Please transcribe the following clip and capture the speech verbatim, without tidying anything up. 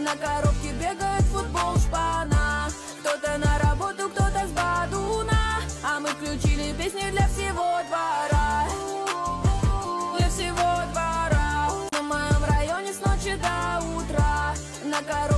На коробке бегает футбол, шпана. Кто-то на работу, кто-то с бадуна. А мы включили песни для всего двора. Для всего двора. В моем районе с ночи до утра. На коробке